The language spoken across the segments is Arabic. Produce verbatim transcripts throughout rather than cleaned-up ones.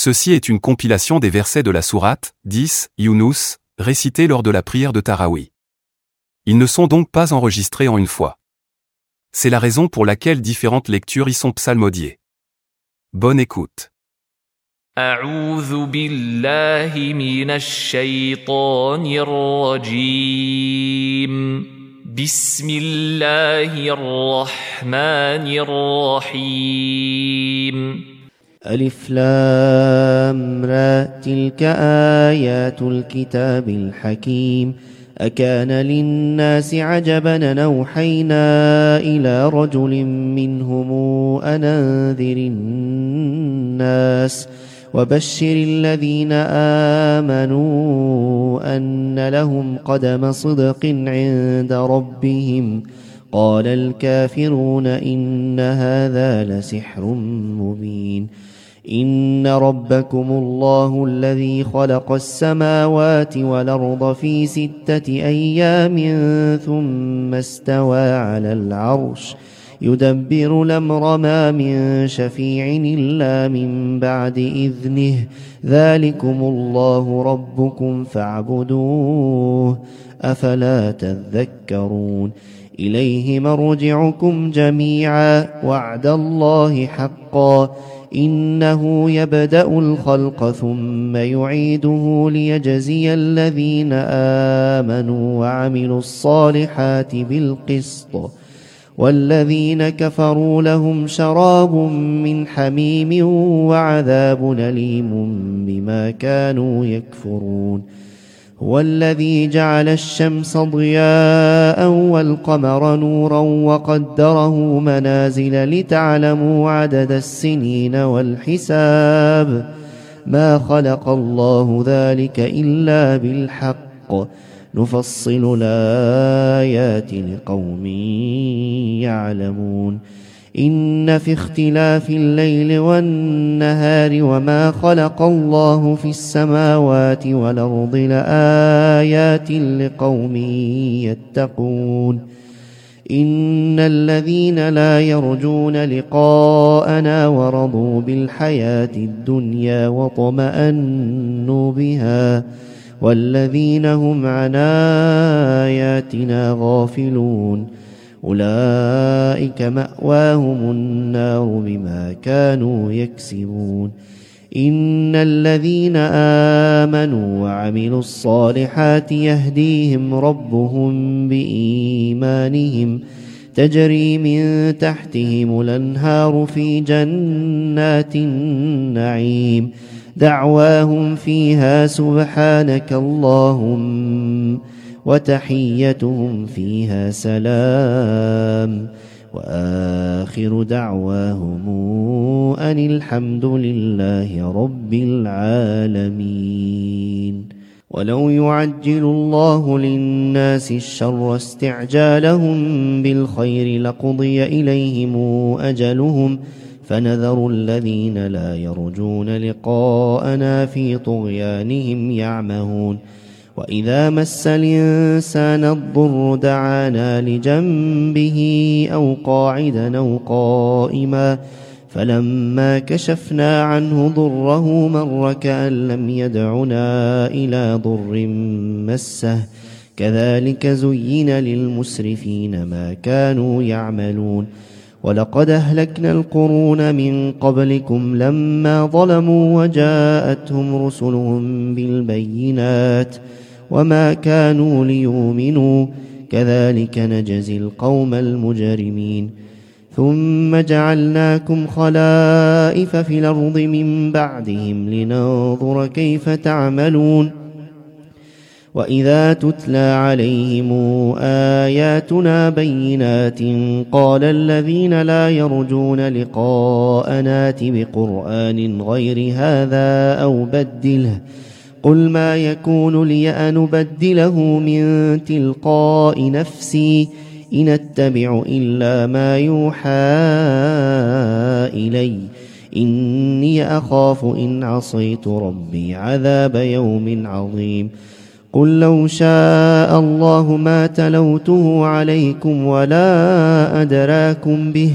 Ceci est une compilation des versets de la sourate dix, Younous, récités lors de la prière de Tarawih. Ils ne sont donc pas enregistrés en une fois. C'est la raison pour laquelle différentes lectures y sont psalmodiées. Bonne écoute. أعوذ بالله من الشيطان الرجيم بسم الله الرحمن الرحيم ألف لام را تلك آيات الكتاب الحكيم أكان للناس عجبا أن أوحينا إلى رجل منهم أن أنذر الناس وبشر الذين آمنوا أن لهم قدم صدق عند ربهم قال الكافرون إن هذا لسحر مبين إن ربكم الله الذي خلق السماوات والأرض في ستة أيام ثم استوى على العرش يدبر الأمر ما من شفيع إلا من بعد إذنه ذلكم الله ربكم فاعبدوه أفلا تذكرون إليه مرجعكم جميعا وعد الله حقا إنه يبدأ الخلق ثم يعيده ليجزي الذين آمنوا وعملوا الصالحات بالقسط والذين كفروا لهم شراب من حميم وعذاب أليم بما كانوا يكفرون هو الذي جعل الشمس ضياء والقمر نورا وقدره منازل لتعلموا عدد السنين والحساب ما خلق الله ذلك إلا بالحق نفصل الآيات لقوم يعلمون إن في اختلاف الليل والنهار وما خلق الله في السماوات والأرض لآيات لقوم يتقون إن الذين لا يرجون لقاءنا ورضوا بالحياة الدنيا واطمأنوا بها والذين هم عن آياتنا غافلون أولئك مأواهم النار بما كانوا يكسبون إن الذين آمنوا وعملوا الصالحات يهديهم ربهم بإيمانهم تجري من تحتهم الأنهار في جنات النعيم دعواهم فيها سبحانك اللهم وتحيتهم فيها سلام وآخر دعواهم أن الحمد لله رب العالمين ولو يعجل الله للناس الشر استعجالهم بالخير لقضي إليهم أجلهم فنذر الذين لا يرجون لقاءنا في طغيانهم يعمهون وإذا مس الإنسان الضر دعانا لجنبه أو قاعدا أو قائما فلما كشفنا عنه ضره مر كأن لم يدعنا إلى ضر مسه كذلك زين للمسرفين ما كانوا يعملون ولقد أهلكنا القرون من قبلكم لما ظلموا وجاءتهم رسلهم بالبينات وما كانوا ليؤمنوا كذلك نجزي القوم المجرمين ثم جعلناكم خلائف في الأرض من بعدهم لننظر كيف تعملون وإذا تتلى عليهم آياتنا بينات قال الذين لا يرجون لقاءنا ائت بقرآن غير هذا أو بدله قل ما يكون لي أن أبدله من تلقاء نفسي إن أتبع إلا ما يوحى إلي إني أخاف إن عصيت ربي عذاب يوم عظيم قل لو شاء الله ما تلوته عليكم ولا أدراكم به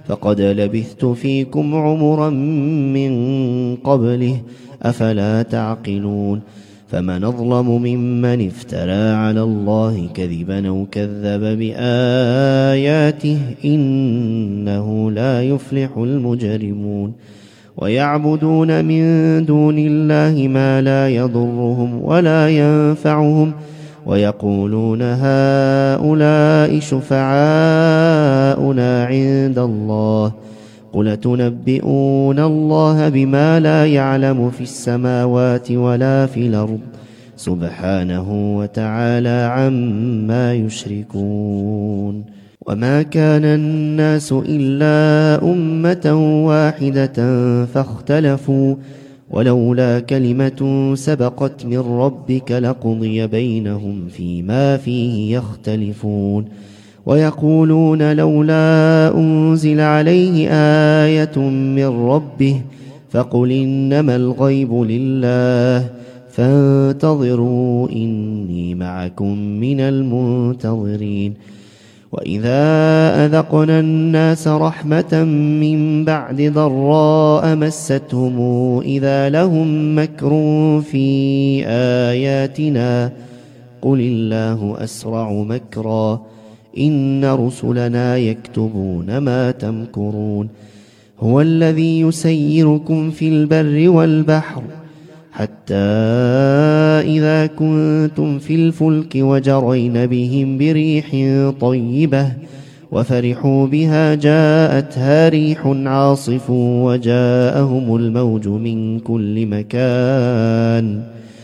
فقد لبثت فيكم عمرا من قبله أفلا تعقلون فمن أظلم ممن افترى على الله كذبا أو كذب بآياته إنه لا يفلح المجرمون ويعبدون من دون الله ما لا يضرهم ولا ينفعهم ويقولون هؤلاء شفعاؤنا عند الله قل تنبئون الله بما لا يعلم في السماوات ولا في الأرض سبحانه وتعالى عما يشركون وما كان الناس إلا أمة واحدة فاختلفوا ولولا كلمة سبقت من ربك لقضي بينهم فيما فيه يختلفون ويقولون لولا أنزل عليه آية من ربه فقل إنما الغيب لله فانتظروا إني معكم من المنتظرين وإذا أذقنا الناس رحمة من بعد ضراء مستهم إذا لهم مكر في آياتنا قل الله أسرع مكرا إن رسلنا يكتبون ما تمكرون هو الذي يسيركم في البر والبحر حتى إذا كنتم في الفلك وجرين بهم بريح طيبة وفرحوا بها جاءتها ريح عاصف وجاءهم الموج من كل مكان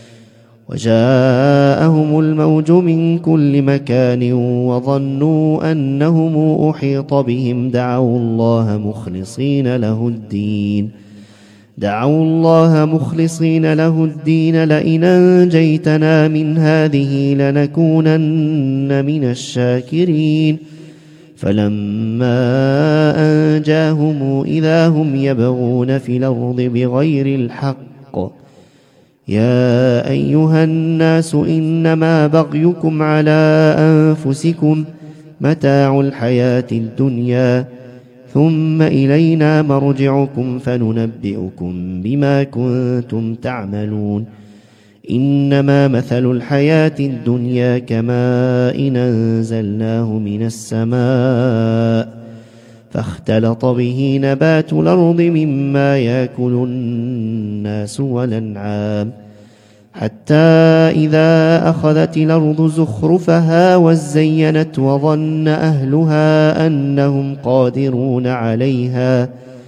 وجاءهم الموج من كل مكان وظنوا أنهم أحيط بهم دعوا الله مخلصين له الدين دعوا الله مخلصين له الدين لئن أنجيتنا من هذه لنكونن من الشاكرين فلما أنجاهم إذا هم يبغون في الأرض بغير الحق يا أيها الناس إنما بغيكم على أنفسكم متاع الحياة الدنيا ثم إلينا مرجعكم فننبئكم بما كنتم تعملون إنما مثل الحياة الدنيا كماء أنزلناه من السماء فاختلط به نبات الأرض مما يأكل الناس والأنعام حتى إذا أخذت الأرض زخرفها وزينت وظن أهلها أنهم قادرون عليها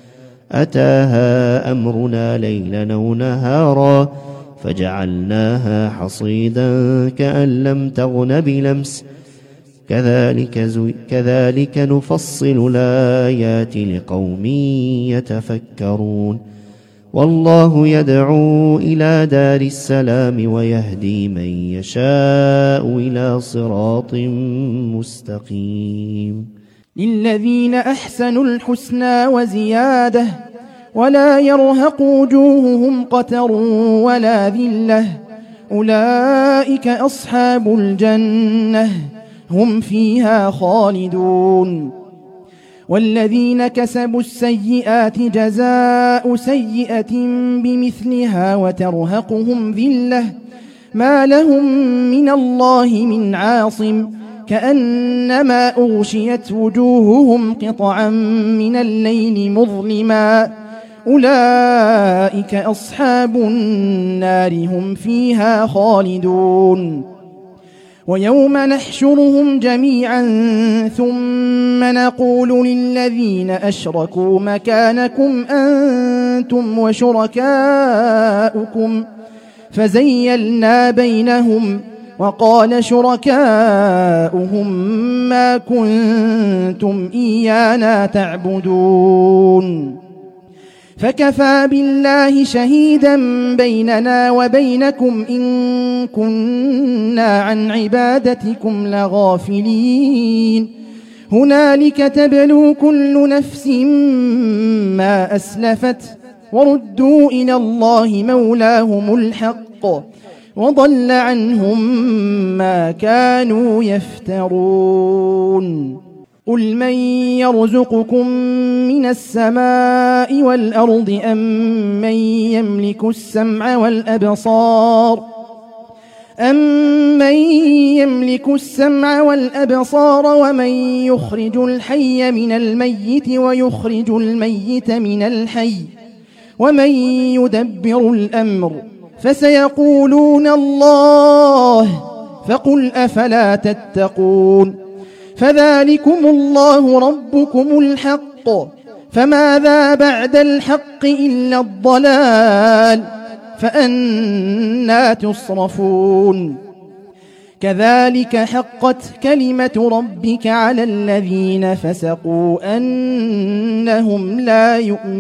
أتاها أمرنا ليلا أو نهارا فجعلناها حصيدا كأن لم تغن بلمس كذلك, زي كذلك نفصل الآيات لقوم يتفكرون والله يدعو إلى دار السلام ويهدي من يشاء إلى صراط مستقيم للذين أحسنوا الحسنى وزيادة ولا يرهق وجوههم قتر ولا ذلة أولئك أصحاب الجنة هم فيها خالدون والذين كسبوا السيئات جزاء سيئة بمثلها وترهقهم ذلة ما لهم من الله من عاصم كأنما أغشيت وجوههم قطعا من الليل مظلما أولئك أصحاب النار هم فيها خالدون ويوم نحشرهم جميعا ثم نقول للذين أشركوا مكانكم أنتم وشركاؤكم فزيلنا بينهم وقال شركاؤهم ما كنتم إيانا تعبدون فكفى بالله شهيدا بيننا وبينكم إن كنا عن عبادتكم لغافلين هنالك تبلو كل نفس ما أسلفت وردوا إلى الله مولاهم الحق وضل عنهم ما كانوا يفترون قل من يرزقكم من السماء والأرض أم من يملك السمع والأبصار أَمَّن يَمْلِكُ السَّمْعَ وَالْأَبْصَارَ وَمَن يُخْرِجُ الْحَيَّ مِنَ الْمَيِّتِ وَيُخْرِجُ الْمَيِّتَ مِنَ الْحَيِّ وَمَن يُدَبِّرُ الْأَمْرَ فَسَيَقُولُونَ اللَّهُ فَقُلْ أَفَلَا تَتَّقُونَ فَذَلِكُمُ اللَّهُ رَبُّكُمُ الْحَقُّ فَمَاذَا بَعْدَ الْحَقِّ إِلَّا الضَّلَالُ فأنى تصرفون كذلك حقت كلمة ربك على الذين فسقوا أنهم لا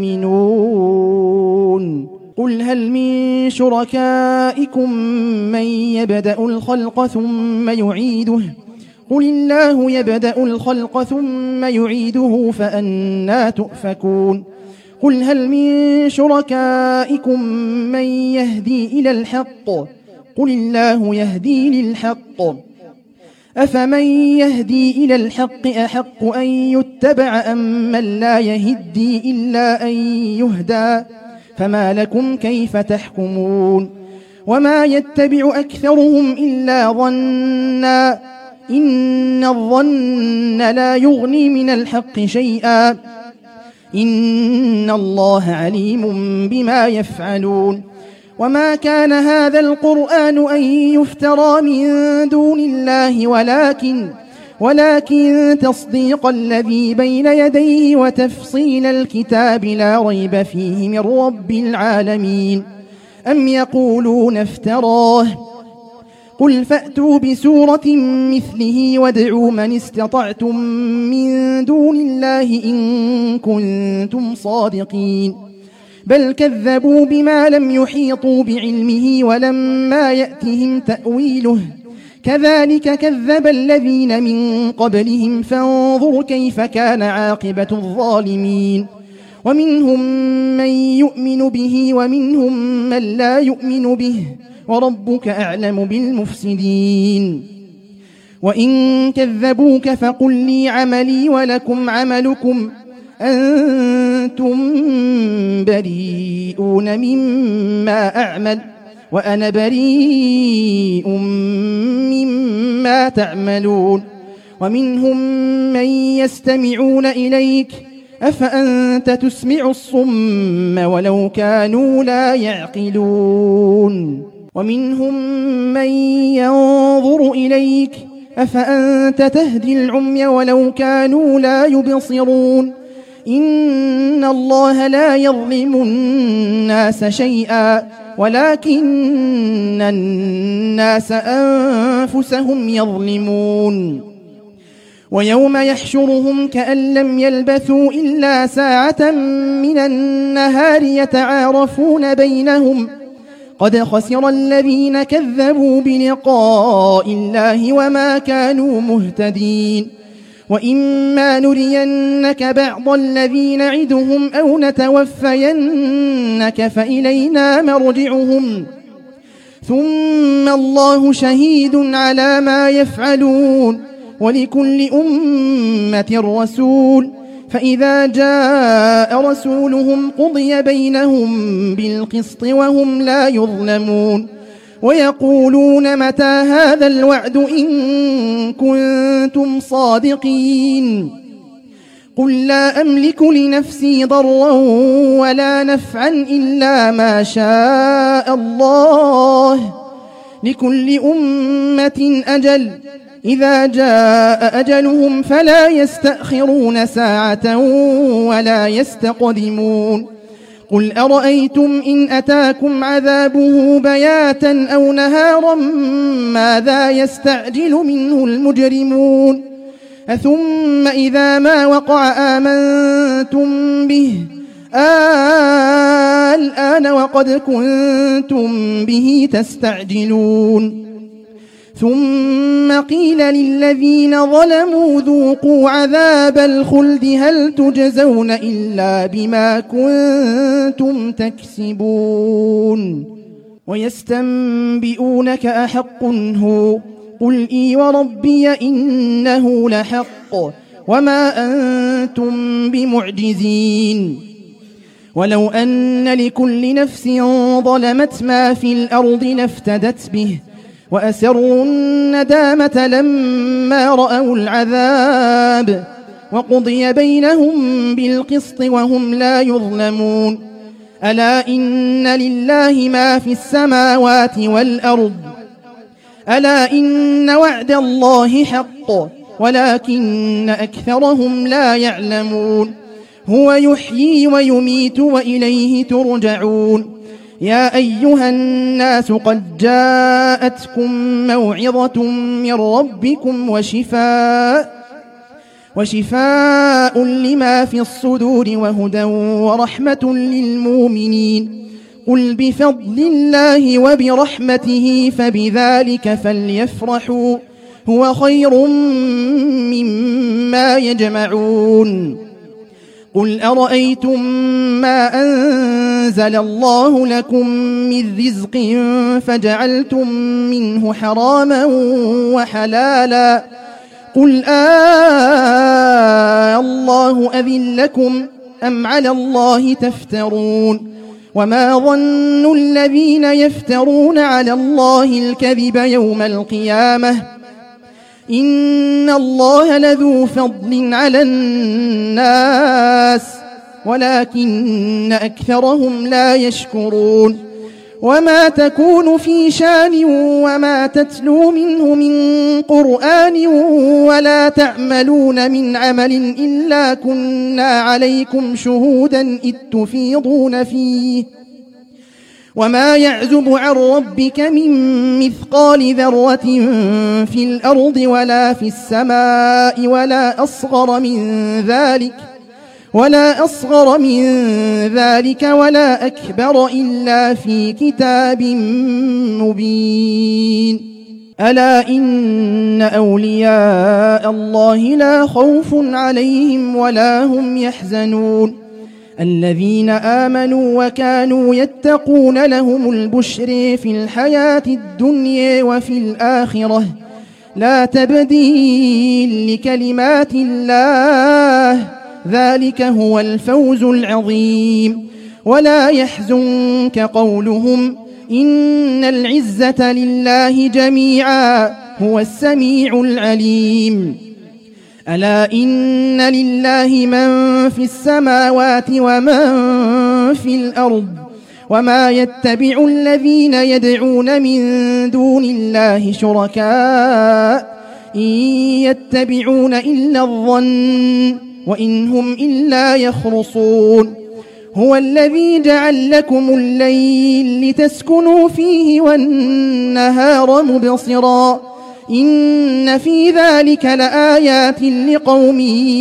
يؤمنون قل هل من شركائكم من يبدأ الخلق ثم يعيده قل الله يبدأ الخلق ثم يعيده فأنى تؤفكون قل هل من شركائكم من يهدي إلى الحق قل الله يهدي للحق أفمن يهدي إلى الحق أحق أن يتبع أم من لا يهدي إلا أن يهدى فما لكم كيف تحكمون وما يتبع أكثرهم إلا ظنا إن الظن لا يغني من الحق شيئا إن الله عليم بما يفعلون وما كان هذا القرآن أن يفترى من دون الله ولكن ولكن تصديق الذي بين يديه وتفصيل الكتاب لا ريب فيه من رب العالمين أم يقولون افتراه قل فأتوا بسورة مثله وادعوا من استطعتم من دون الله إن كنتم صادقين بل كذبوا بما لم يحيطوا بعلمه ولما يأتهم تأويله كذلك كذب الذين من قبلهم فانظر كيف كان عاقبة الظالمين ومنهم من يؤمن به ومنهم من لا يؤمن به وربك أعلم بالمفسدين وإن كذبوك فقل لي عملي ولكم عملكم أنتم بريئون مما أعمل وأنا بريء مما تعملون ومنهم من يستمعون إليك أفأنت تسمع الصم ولو كانوا لا يعقلون ومنهم من ينظر إليك أفأنت تهدي العمي ولو كانوا لا يبصرون إن الله لا يظلم الناس شيئا ولكن الناس أنفسهم يظلمون ويوم يحشرهم كأن لم يلبثوا إلا ساعة من النهار يتعارفون بينهم قد خسر الذين كذبوا بلقاء الله وما كانوا مهتدين وإما نرينك بعض الذي نعدهم أو نتوفينك فإلينا مرجعهم ثم الله شهيد على ما يفعلون ولكل أمة رسول فإذا جاء رسولهم قضي بينهم بالقسط وهم لا يظلمون ويقولون متى هذا الوعد إن كنتم صادقين قل لا أملك لنفسي ضرا ولا نفعا إلا ما شاء الله لكل أمة أجل إذا جاء أجلهم فلا يستأخرون ساعة ولا يستقدمون قل أرأيتم إن أتاكم عذابه بياتا أو نهارا ماذا يستعجل منه المجرمون أثم إذا ما وقع آمنتم به آه الآن وقد كنتم به تستعجلون ثم قيل للذين ظلموا ذوقوا عذاب الخلد هل تجزون إلا بما كنتم تكسبون ويستنبئونك أحق هو قل إي وربي إنه لحق وما أنتم بمعجزين. ولو أن لكل نفس ظلمت ما في الأرض لافتدت به وأسروا الندامة لما رأوا العذاب وقضي بينهم بالقسط وهم لا يظلمون. ألا إن لله ما في السماوات والأرض ألا إن وعد الله حق ولكن أكثرهم لا يعلمون. هو يحيي ويميت وإليه ترجعون. يا أيها الناس قد جاءتكم موعظة من ربكم وشفاء وشفاء لما في الصدور وهدى ورحمة للمؤمنين. قل بفضل الله وبرحمته فبذلك فليفرحوا هو خير مما يجمعون. قل أرأيتم ما أنزل الله لكم من رزق فجعلتم منه حراما وحلالا قل آه الله أذن لكم أم على الله تفترون. وما ظن الذين يفترون على الله الكذب يوم القيامة إن الله لذو فضل على الناس ولكن أكثرهم لا يشكرون. وما تكون في شان وما تتلو منه من قرآن ولا تعملون من عمل إلا كنا عليكم شهودا إذ تفيضون فيه. وما يعزب عن ربك من مثقال ذرة في الأرض ولا في السماء ولا أصغر من ذلك ولا أصغر من ذلك ولا أكبر إلا في كتاب مبين. ألا إن أولياء الله لا خوف عليهم ولا هم يحزنون. الذين آمنوا وكانوا يتقون لهم البشر في الحياة الدنيا وفي الآخرة لا تبديل لكلمات الله ذلك هو الفوز العظيم. ولا يحزنك قولهم إن العزة لله جميعا هو السميع العليم. ألا إن لله من في السماوات ومن في الأرض وما يتبع الذين يدعون من دون الله شركاء إن يتبعون إلا الظن وإن هم إلا يخرصون. هو الذي جعل لكم الليل لتسكنوا فيه والنهار مبصرا إن في ذلك لآيات لقوم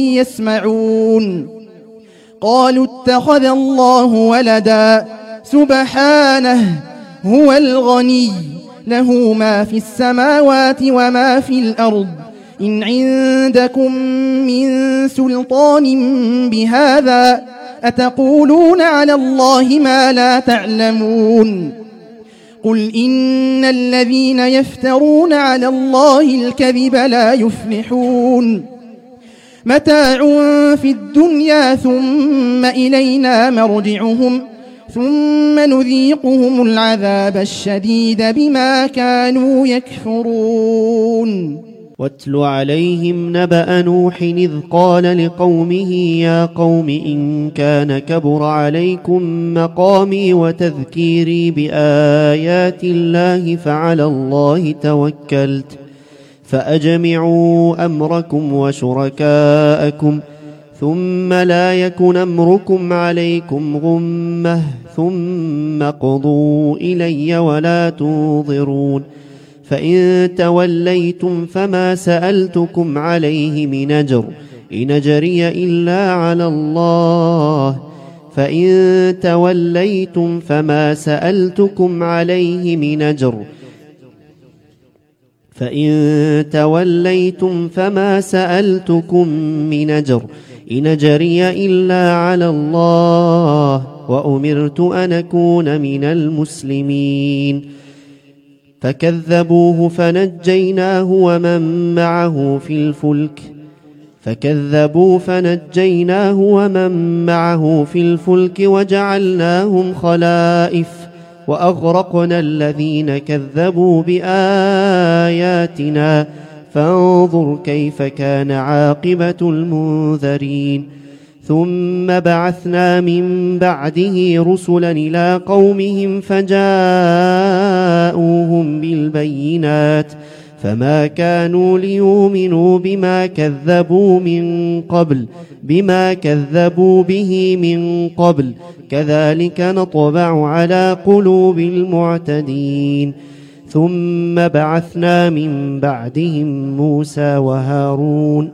يسمعون. قالوا اتخذ الله ولدا سبحانه هو الغني له ما في السماوات وما في الأرض إن عندكم من سلطان بهذا أتقولون على الله ما لا تعلمون. قل إن الذين يفترون على الله الكذب لا يفلحون. متاع في الدنيا ثم إلينا مرجعهم ثم نذيقهم العذاب الشديد بما كانوا يكفرون. واتل عليهم نبأ نوح إذ قال لقومه يا قوم إن كان كبر عليكم مقامي وتذكيري بآيات الله فعلى الله توكلت فأجمعوا أمركم وشركاءكم ثم لا يكن أمركم عليكم غمة ثم قضوا إلي ولا تنظرون. فإن توليتم فما سألتكم عليه من أجر إن أجري إلا على الله فإن توليتم فما سألتكم عليه من أجر فإن توليتم فما سألتكم من أجر إن أجري إلا على الله وأمرت أن أكون من المسلمين. فكذبوه فنجيناه ومن معه في الفلك فكذبوا فنجيناه ومن معه في الفلك وجعلناهم خلائف وأغرقنا الذين كذبوا بآياتنا فانظر كيف كان عاقبة المنذرين ثم بعثنا من بعده رسلا إلى قومهم فجاءوهم بالبينات فما كانوا ليؤمنوا بما كذبوا من قبل بما كذبوا به من قبل كذلك نطبع على قلوب المعتدين ثم بعثنا من بعدهم موسى وهارون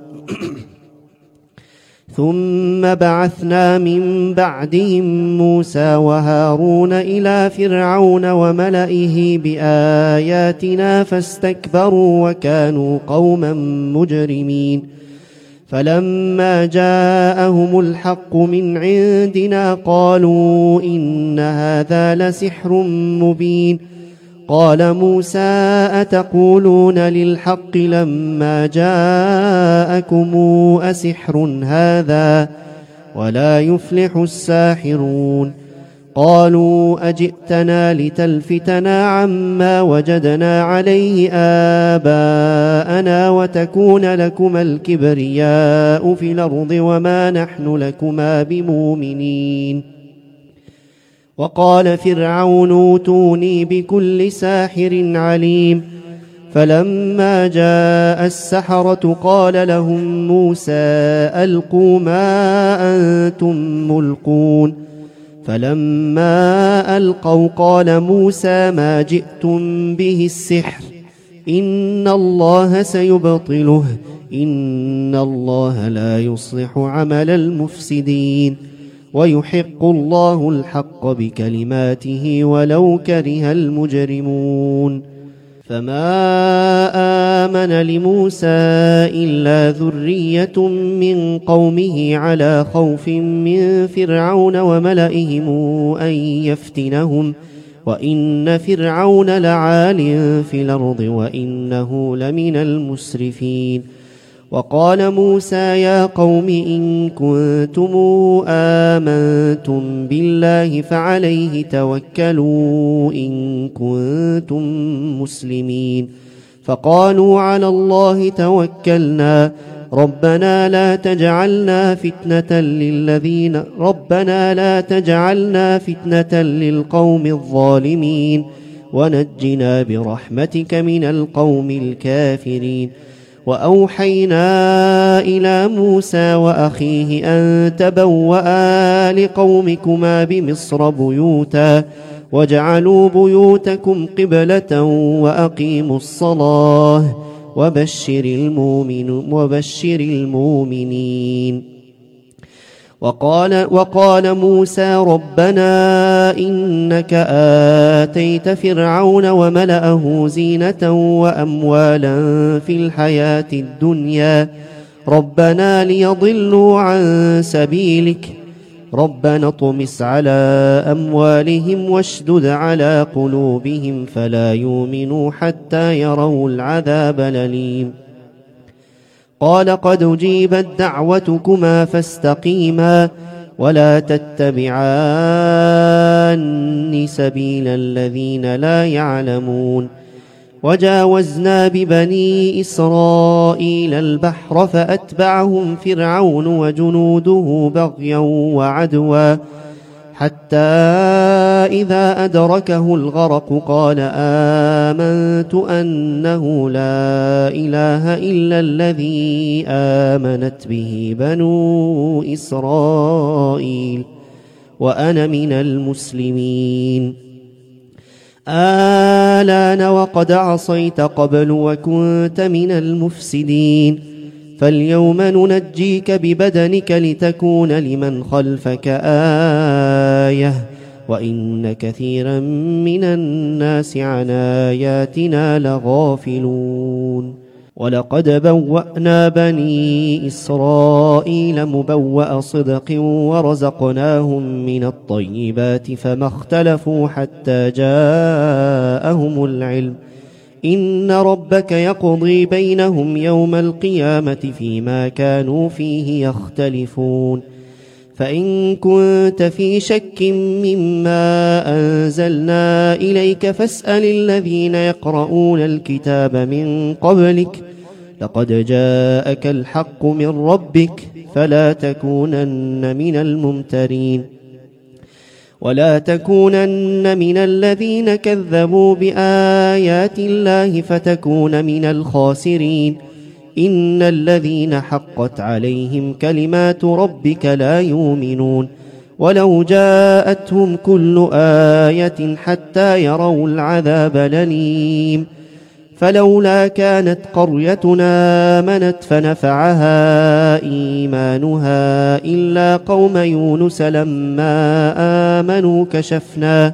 ثم بعثنا من بعدهم موسى وهارون إلى فرعون وملئه بآياتنا فاستكبروا وكانوا قوما مجرمين فلما جاءهم الحق من عندنا قالوا إن هذا لسحر مبين قال موسى أتقولون للحق لما جاءكم أسحر هذا ولا يفلح الساحرون قالوا أجئتنا لتلفتنا عما وجدنا عليه آباءنا وتكون لكما الكبرياء في الأرض وما نحن لكما بمؤمنين وقال فرعون اوتوني بكل ساحر عليم فلما جاء السحرة قال لهم موسى ألقوا ما أنتم ملقون فلما ألقوا قال موسى ما جئتم به السحر إن الله سيبطله إن الله لا يصلح عمل المفسدين ويحق الله الحق بكلماته ولو كره المجرمون فما آمن لموسى إلا ذرية من قومه على خوف من فرعون وملئهم أن يفتنهم وإن فرعون لعال في الأرض وإنه لمن المسرفين وقال موسى يا قوم إن كنتم آمنتم بالله فعليه توكلوا إن كنتم مسلمين فقالوا على الله توكلنا ربنا لا تجعلنا فتنة للذين ربنا لا تجعلنا فتنة للقوم الظالمين ونجنا برحمتك من القوم الكافرين وأوحينا إلى موسى وأخيه أن تبوأ لقومكما بمصر بيوتا واجعلوا بيوتكم قبلة وأقيموا الصلاة وبشر المؤمن وبشر المؤمنين وقال, وقال موسى ربنا إنك آتيت فرعون وملأه زينة وأموالا في الحياة الدنيا ربنا ليضلوا عن سبيلك ربنا اطمس على أموالهم واشدد على قلوبهم فلا يؤمنوا حتى يروا العذاب الأليم قال قد أجيبت دعوتكما فاستقيما ولا تتبعان سبيل الذين لا يعلمون وجاوزنا ببني إسرائيل البحر فأتبعهم فرعون وجنوده بغيا وعدوا حتى إذا أدركه الغرق قال آمنت أنه لا إله إلا الذي آمنت به بنو إسرائيل وأنا من المسلمين آلان وقد عصيت قبل وكنت من المفسدين فاليوم ننجيك ببدنك لتكون لمن خلفك آية وإن كثيرا من الناس عن آياتنا لغافلون ولقد بوأنا بني إسرائيل مبوأ صدق ورزقناهم من الطيبات فما اختلفوا حتى جاءهم العلم إن ربك يقضي بينهم يوم القيامة فيما كانوا فيه يختلفون فإن كنت في شك مما أنزلنا إليك فاسأل الذين يقرؤون الكتاب من قبلك لقد جاءك الحق من ربك فلا تكونن من الممترين ولا تكونن من الذين كذبوا بآيات الله فتكون من الخاسرين إن الذين حقت عليهم كلمات ربك لا يؤمنون ولو جاءتهم كل آية حتى يروا العذاب الأليم فلولا كانت قريتنا آمنت فنفعها إيمانها إلا قوم يونس لما آمنوا كشفنا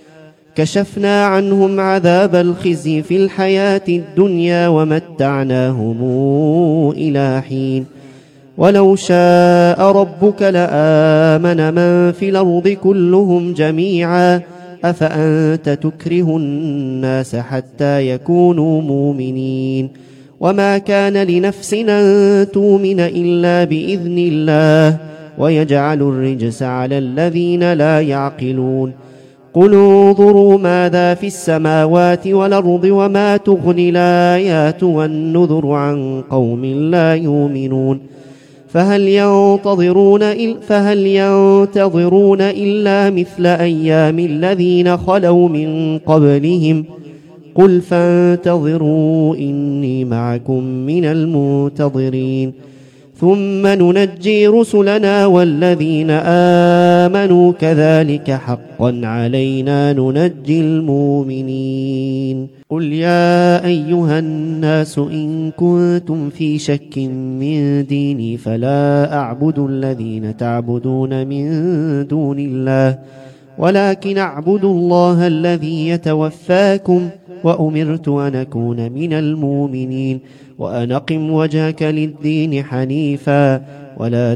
كشفنا عنهم عذاب الخزي في الحياة الدنيا ومتعناهم إلى حين ولو شاء ربك لآمن من في الأرض كلهم جميعا أفأنت تكره الناس حتى يكونوا مؤمنين وما كان لنفس أن تؤمن إلا بإذن الله ويجعل الرجس على الذين لا يعقلون قل انظروا ماذا في السماوات والأرض وما تغني الآيات والنذر عن قوم لا يؤمنون فهل ينتظرون إلا, فهل ينتظرون إلا مثل أيام الذين خلوا من قبلهم قل فانتظروا إني معكم من المنتظرين ثم ننجي رسلنا والذين آمنوا كذلك حقا علينا ننجي المؤمنين قل يا أيها الناس إن كنتم في شك من ديني فلا أعبد الذين تعبدون من دون الله ولكن أعبد الله الذي يتوفاكم وأمرت أن أكون من المؤمنين وأن أقم وجهك للدين حنيفا ولا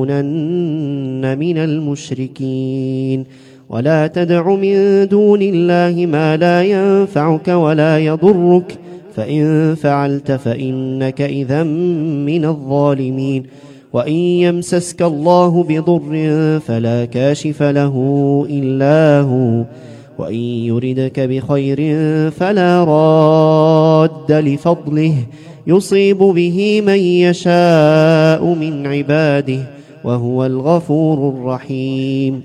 تكونن من المشركين ولا تدع من دون الله ما لا ينفعك ولا يضرك فإن فعلت فإنك إذا من الظالمين وإن يمسسك الله بضر فلا كاشف له إلا هو وإن يردك بخير فلا راد لفضله يصيب به من يشاء من عباده وهو الغفور الرحيم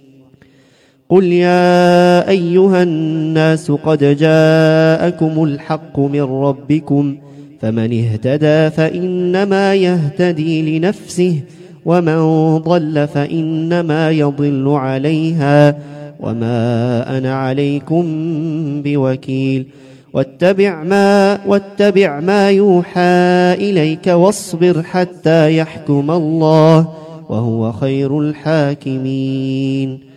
قل يا أيها الناس قد جاءكم الحق من ربكم فمن اهتدى فإنما يهتدي لنفسه ومن ضل فإنما يضل عليها وما أنا عليكم بوكيل واتبع ما, واتبع ما يوحى إليك واصبر حتى يحكم الله وهو خير الحاكمين